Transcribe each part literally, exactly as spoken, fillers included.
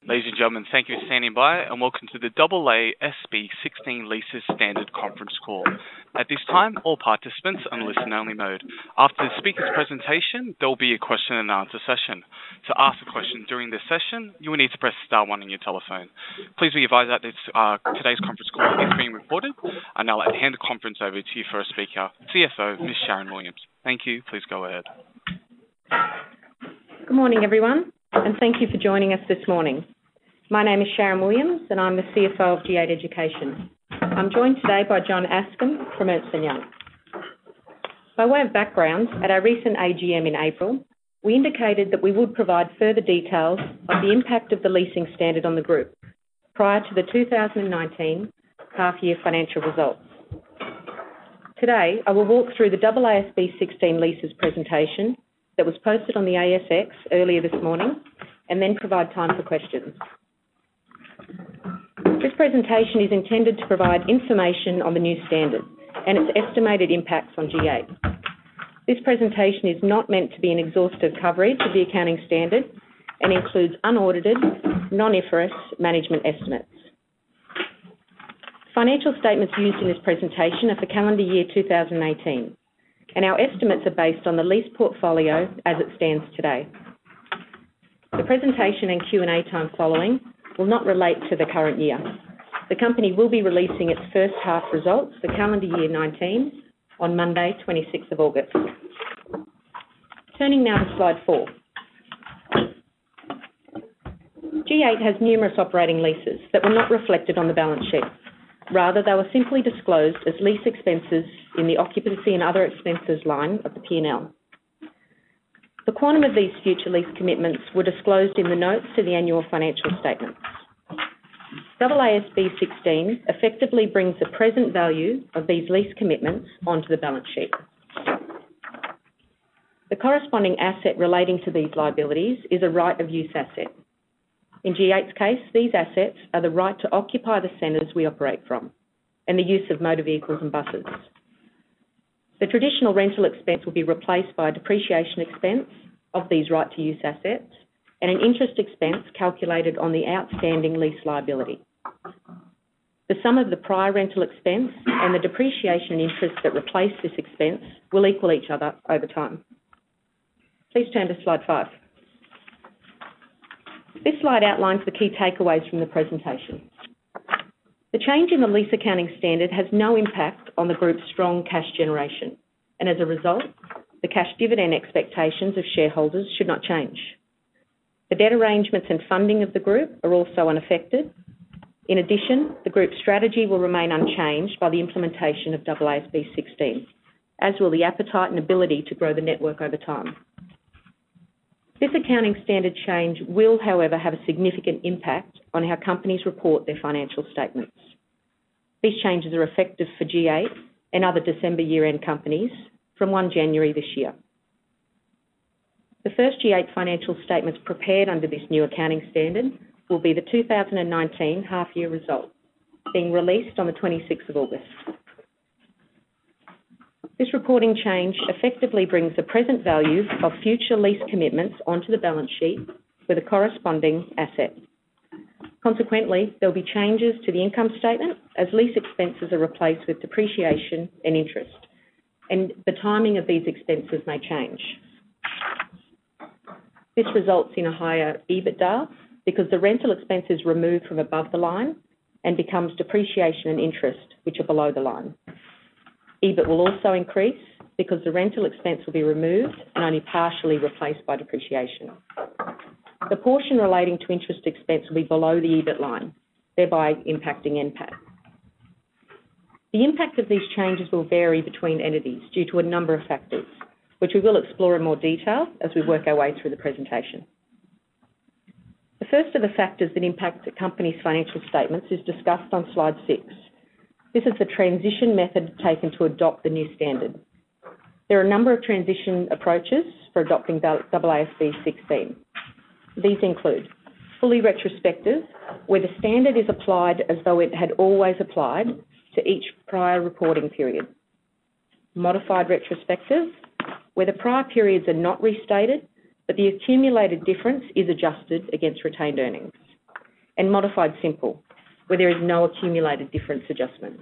Ladies and gentlemen, thank you for standing by and welcome to the A A S B sixteen Leases Standard Conference Call. At this time, all participants are in listen-only mode. After the speaker's presentation, there will be a question and answer session. To ask a question during this session, you will need to press star one on your telephone. Please be advised that this, uh, today's conference call is being recorded. And now I'll hand the conference over to you first speaker, C F O, Miz Sharon Williams. Thank you. Please go ahead. Good morning, everyone, and thank you for joining us this morning. My name is Sharon Williams and I'm the C F O of G eight Education. I'm joined today by John Askin from Ernst and Young. By way of background, at our recent A G M in April, we indicated that we would provide further details of the impact of the leasing standard on the group prior to the two thousand nineteen half-year financial results. Today, I will walk through the A A S B sixteen leases presentation that was posted on the A S X earlier this morning and then provide time for questions. This presentation is intended to provide information on the new standard and its estimated impacts on G eight. This presentation is not meant to be an exhaustive coverage of the accounting standard and includes unaudited, non-I F R S management estimates. Financial statements used in this presentation are for calendar year two thousand eighteen, and our estimates are based on the lease portfolio as it stands today. The presentation and Q and A time following will not relate to the current year. The company will be releasing its first half results for calendar year nineteen on Monday, twenty-sixth of August. Turning now to slide four. G eight has numerous operating leases that were not reflected on the balance sheet. Rather, they were simply disclosed as lease expenses in the occupancy and other expenses line of the P and L. The quantum of these future lease commitments were disclosed in the notes to the annual financial statements. A A S B sixteen effectively brings the present value of these lease commitments onto the balance sheet. The corresponding asset relating to these liabilities is a right of use asset. In G eight's case, these assets are the right to occupy the centres we operate from and the use of motor vehicles and buses. The traditional rental expense will be replaced by a depreciation expense of these right-to-use assets and an interest expense calculated on the outstanding lease liability. The sum of the prior rental expense and the depreciation and interest that replace this expense will equal each other over time. Please turn to slide five. This slide outlines the key takeaways from the presentation. The change in the lease accounting standard has no impact on the group's strong cash generation, and as a result, the cash dividend expectations of shareholders should not change. The debt arrangements and funding of the group are also unaffected. In addition, the group's strategy will remain unchanged by the implementation of A A S B sixteen, as will the appetite and ability to grow the network over time. This accounting standard change will, however, have a significant impact on how companies report their financial statements. These changes are effective for G eight and other December year-end companies from the first of January this year. The first G eight financial statements prepared under this new accounting standard will be the two thousand nineteen half-year result, being released on the twenty-sixth of August. This reporting change effectively brings the present value of future lease commitments onto the balance sheet with a corresponding asset. Consequently, there will be changes to the income statement as lease expenses are replaced with depreciation and interest, and the timing of these expenses may change. This results in a higher EBITDA because the rental expense is removed from above the line and becomes depreciation and interest, which are below the line. EBIT will also increase because the rental expense will be removed and only partially replaced by depreciation. The portion relating to interest expense will be below the EBIT line, thereby impacting N P A T. The impact of these changes will vary between entities due to a number of factors, which we will explore in more detail as we work our way through the presentation. The first of the factors that impact a company's financial statements is discussed on slide six. This is the transition method taken to adopt the new standard. There are a number of transition approaches for adopting A A S B sixteen. These include fully retrospective, where the standard is applied as though it had always applied to each prior reporting period. Modified retrospective, where the prior periods are not restated, but the accumulated difference is adjusted against retained earnings. and modified simple, where there is no accumulated difference adjustment.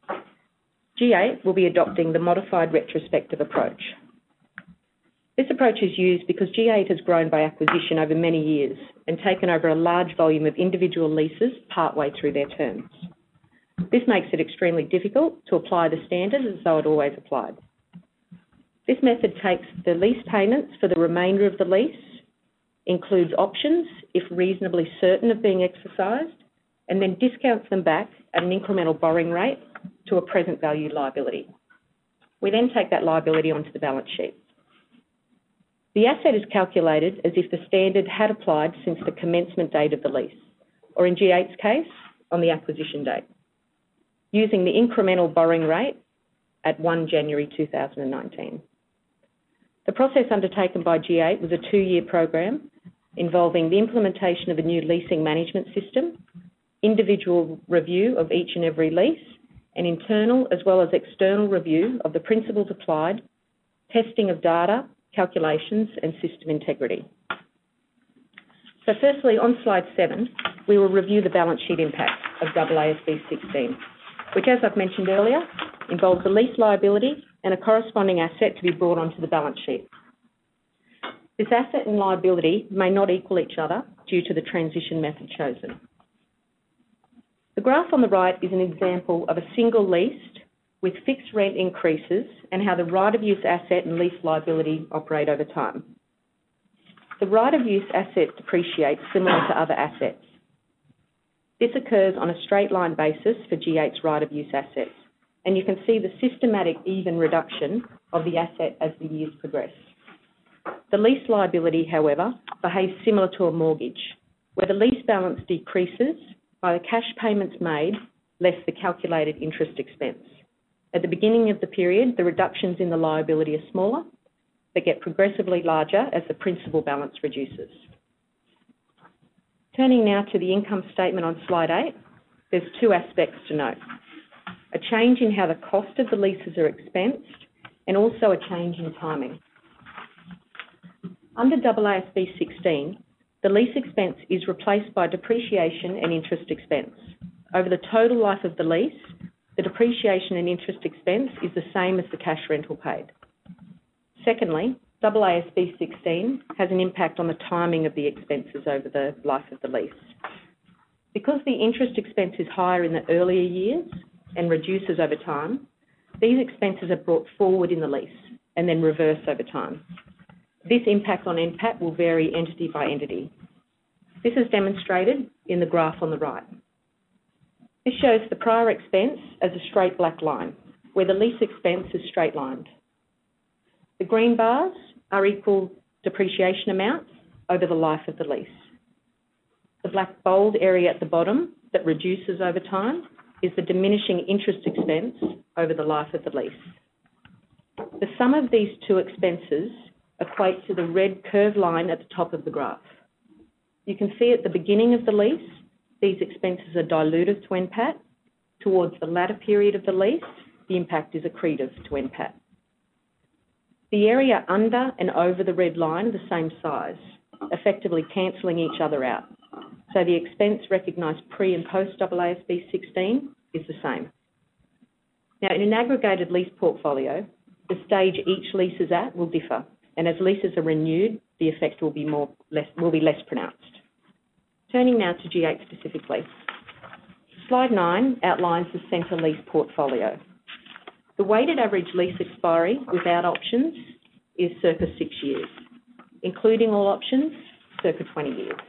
G eight will be adopting the modified retrospective approach. This approach is used because G eight has grown by acquisition over many years and taken over a large volume of individual leases partway through their terms. This makes it extremely difficult to apply the standard as though it always applied. This method takes the lease payments for the remainder of the lease, includes options if reasonably certain of being exercised, and then discounts them back at an incremental borrowing rate to a present value liability. We then take that liability onto the balance sheet. The asset is calculated as if the standard had applied since the commencement date of the lease, or in G eight's case, on the acquisition date, using the incremental borrowing rate at first January two thousand nineteen. The process undertaken by G eight was a two-year program involving the implementation of a new leasing management system, individual review of each and every lease, and internal as well as external review of the principles applied, testing of data, calculations, and system integrity. So firstly, on slide seven, we will review the balance sheet impact of A A S B sixteen, which, as I've mentioned earlier, involves a lease liability and a corresponding asset to be brought onto the balance sheet. This asset and liability may not equal each other due to the transition method chosen. The graph on the right is an example of a single lease with fixed rent increases and how the right-of-use asset and lease liability operate over time. The right-of-use asset depreciates similar to other assets. This occurs on a straight-line basis for G eight's right-of-use assets, and you can see the systematic even reduction of the asset as the years progress. The lease liability, however, behaves similar to a mortgage, where the lease balance decreases by the cash payments made less the calculated interest expense. At the beginning of the period, the reductions in the liability are smaller, but get progressively larger as the principal balance reduces. Turning now to the income statement on slide eight, there's two aspects to note. A change in how the cost of the leases are expensed, and also a change in timing. Under A A S B sixteen, the lease expense is replaced by depreciation and interest expense. Over the total life of the lease, the depreciation and interest expense is the same as the cash rental paid. Secondly, A A S B sixteen has an impact on the timing of the expenses over the life of the lease. Because the interest expense is higher in the earlier years and reduces over time, these expenses are brought forward in the lease and then reverse over time. This impact on N PAT will vary entity by entity. This is demonstrated in the graph on the right. This shows the prior expense as a straight black line, where the lease expense is straight-lined. The green bars are equal depreciation amounts over the life of the lease. The black bold area at the bottom that reduces over time is the diminishing interest expense over the life of the lease. The sum of these two expenses equate to the red curved line at the top of the graph. You can see at the beginning of the lease, these expenses are dilutive to N PAT. Towards the latter period of the lease, the impact is accretive to N PAT. The area under and over the red line are the same size, effectively cancelling each other out. So the expense recognised pre and post A A S B sixteen is the same. Now, in an aggregated lease portfolio, the stage each lease is at will differ, and as leases are renewed, the effect will be more less will be less pronounced. Turning now to G eight specifically. Slide nine outlines the centre lease portfolio. The weighted average lease expiry without options is circa six years, including all options, circa twenty years.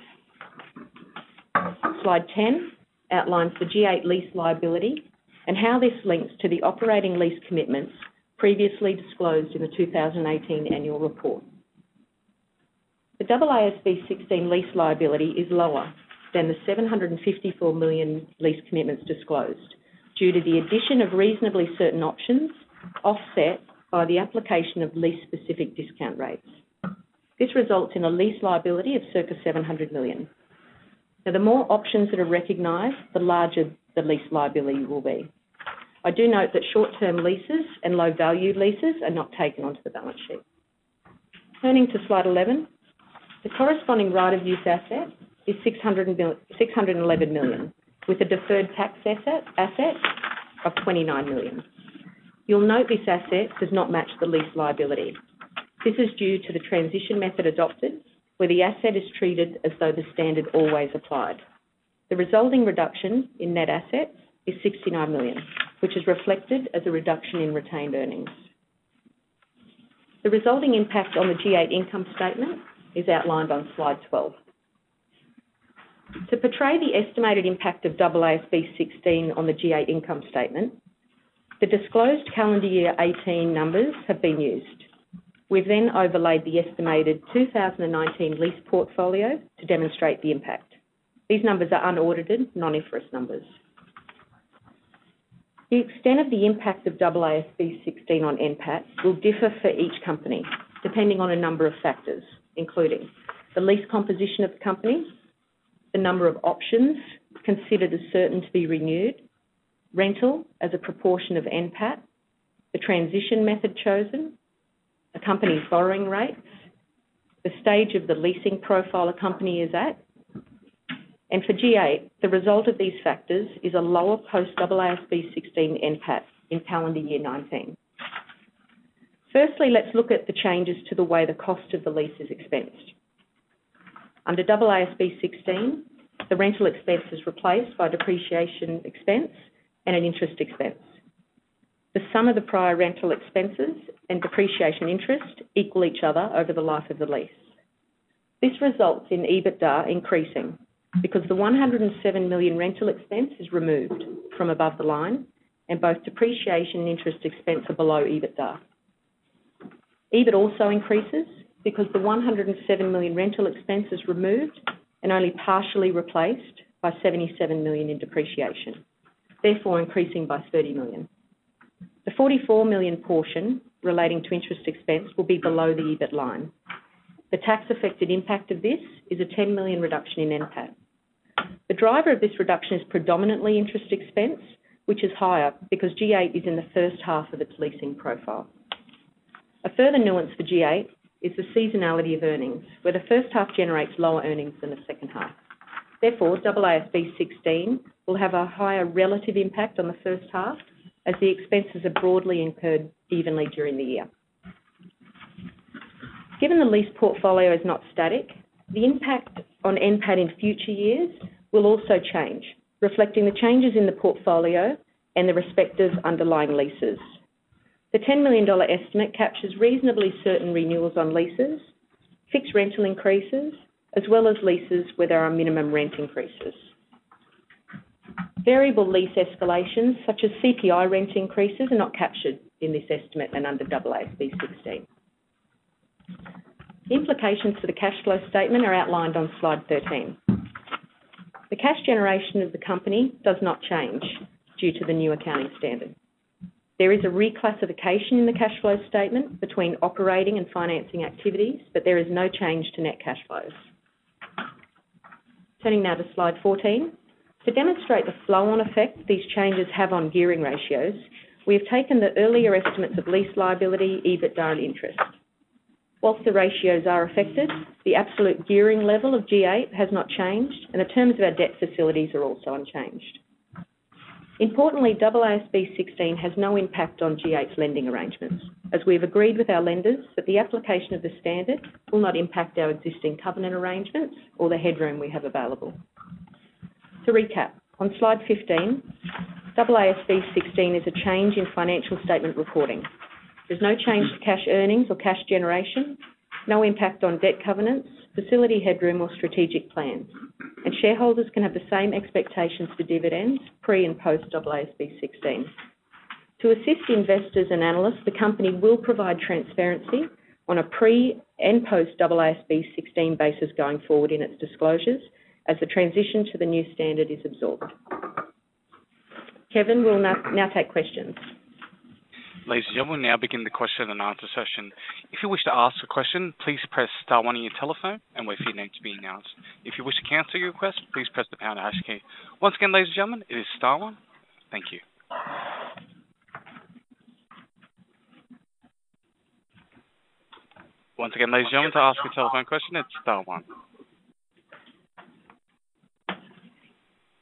Slide ten outlines the G eight lease liability and how this links to the operating lease commitments previously disclosed in the two thousand eighteen annual report. The A A S B sixteen lease liability is lower than the seven hundred fifty-four million lease commitments disclosed due to the addition of reasonably certain options offset by the application of lease-specific discount rates. This results in a lease liability of circa seven hundred million. Now, the more options that are recognised, the larger the lease liability will be. I do note that short-term leases and low-value leases are not taken onto the balance sheet. Turning to slide eleven, the corresponding right-of-use asset is six hundred eleven million, with a deferred tax asset, asset of twenty-nine million. You'll note this asset does not match the lease liability. This is due to the transition method adopted, where the asset is treated as though the standard always applied. The resulting reduction in net assets is sixty-nine million, which is reflected as a reduction in retained earnings. The resulting impact on the G eight income statement is outlined on slide twelve. To portray the estimated impact of A A S B sixteen on the G eight income statement, the disclosed calendar year eighteen numbers have been used. We've then overlaid the estimated two thousand nineteen lease portfolio to demonstrate the impact. These numbers are unaudited, non-I F R S numbers. The extent of the impact of A A S B sixteen on N PAT will differ for each company, depending on a number of factors, including the lease composition of the company, the number of options considered as certain to be renewed, rental as a proportion of N PAT, the transition method chosen, a company's borrowing rates, the stage of the leasing profile a company is at, and for G eight, the result of these factors is a lower post-A A S B sixteen N PAT in calendar year nineteen. Firstly, let's look at the changes to the way the cost of the lease is expensed. Under A A S B sixteen, the rental expense is replaced by depreciation expense and an interest expense. The sum of the prior rental expenses and depreciation interest equal each other over the life of the lease. This results in EBITDA increasing because the one hundred seven million rental expense is removed from above the line and both depreciation and interest expense are below EBITDA. EBIT also increases because the one hundred seven million rental expense is removed and only partially replaced by seventy-seven million in depreciation, therefore increasing by thirty million. The forty-four million portion relating to interest expense will be below the EBIT line. The tax-affected impact of this is a ten million reduction in N PAT. The driver of this reduction is predominantly interest expense, which is higher because G eight is in the first half of its leasing profile. A further nuance for G eight is the seasonality of earnings, where the first half generates lower earnings than the second half. Therefore, A A S B sixteen will have a higher relative impact on the first half as the expenses are broadly incurred evenly during the year. Given the lease portfolio is not static, the impact on N PAT in future years will also change, reflecting the changes in the portfolio and the respective underlying leases. The ten million dollars estimate captures reasonably certain renewals on leases, fixed rental increases, as well as leases where there are minimum rent increases. Variable lease escalations, such as C P I rent increases, are not captured in this estimate and under A A S B sixteen. The implications for the cash flow statement are outlined on slide thirteen. The cash generation of the company does not change due to the new accounting standard. There is a reclassification in the cash flow statement between operating and financing activities, but there is no change to net cash flows. Turning now to slide fourteen. To demonstrate the flow-on effect these changes have on gearing ratios, we have taken the earlier estimates of lease liability, EBITDA and interest. Whilst the ratios are affected, the absolute gearing level of G eight has not changed and the terms of our debt facilities are also unchanged. Importantly, A A S B sixteen has no impact on G eight's lending arrangements, as we have agreed with our lenders that the application of the standard will not impact our existing covenant arrangements or the headroom we have available. To recap, on slide fifteen, A A S B sixteen is a change in financial statement reporting. There's no change to cash earnings or cash generation, no impact on debt covenants, facility headroom or strategic plans, and shareholders can have the same expectations for dividends pre and post A A S B sixteen. To assist investors and analysts, the company will provide transparency on a pre and post A A S B sixteen basis going forward in its disclosures as the transition to the new standard is absorbed. Kevin will now, now take questions. Ladies and gentlemen, we'll now begin the question and answer session. If you wish to ask a question, please press star one on your telephone and wait for your name to be announced. If you wish to cancel your request, please press the pound hash key. Once again, ladies and gentlemen, it is star one. Thank you. Once again, ladies and gentlemen, to ask a telephone question, it's star one.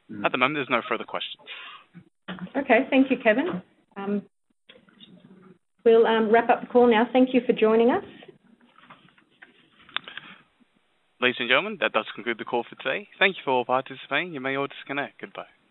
At the moment, there's no further questions. Okay, thank you, Kevin. Um, we'll um, wrap up the call now. Thank you for joining us. Ladies and gentlemen, that does conclude the call for today. Thank you for participating. You may all disconnect. Goodbye.